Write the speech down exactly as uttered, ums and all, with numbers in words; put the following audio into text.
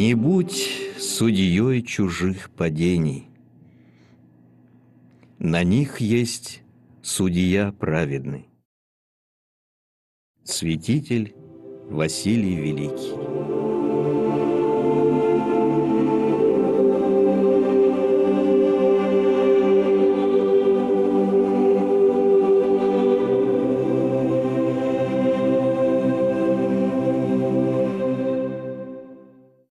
Не будь судьей чужих падений. На них есть судья праведный. Святитель Василий Великий.